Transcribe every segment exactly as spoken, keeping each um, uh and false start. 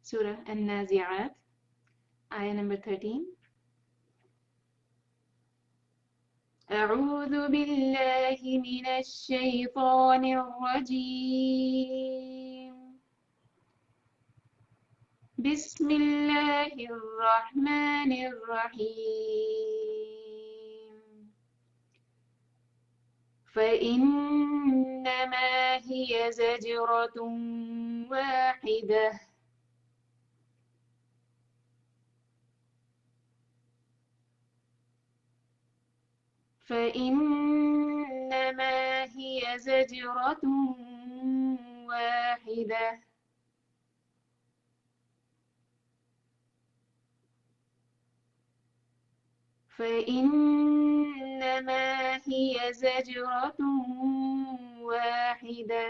سورة النازعات آية number thirteen. أعوذ بالله من الشيطان الرجيم. بسم الله الرحمن الرحيم. فإنما هي زجرة واحدة. فإنما هي زجرة واحدة. فإنما هي زجرة واحدة.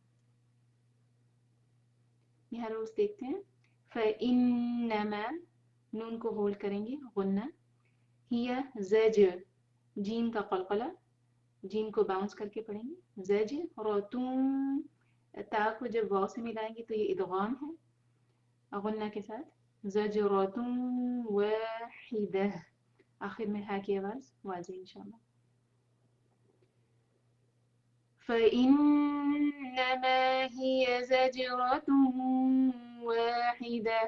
यहाँ रोज देखते हैं। فإنما नून को होल्ड करेंगे गुन्ना। हिया ज़जर जीम का कलकला, जीम को बाउंस करके पढ़ेंगे। ज़जरतुम ता को जब वाव से मिलाएंगे तो ये इदगाम है गुन्ना के साथ। ज़जरतुम वाहिदा आखिर में हा की आवाज वाज़े इंशाल्लाह। فإنما هي زجرة واحدة.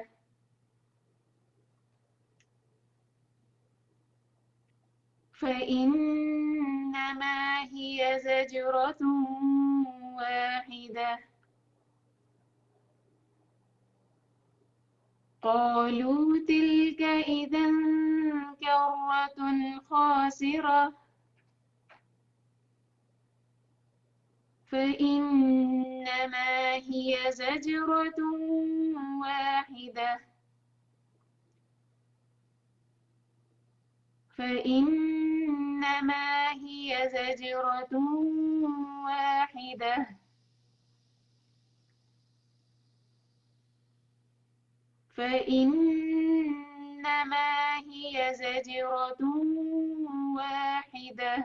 فإنما هي زجرة واحدة. قالوا تلك إذا كرة خاسرة. فإنما هي زجرة واحدة. فإنما هي زجرة واحدة. فإنما هي زجرة واحدة.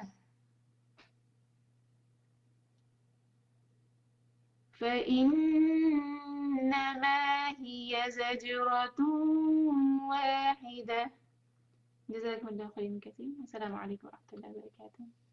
فإنما هي زجرة واحدة. جزاكم الله خيرا كثيرا. السلام عليكم ورحمة الله وبركاته.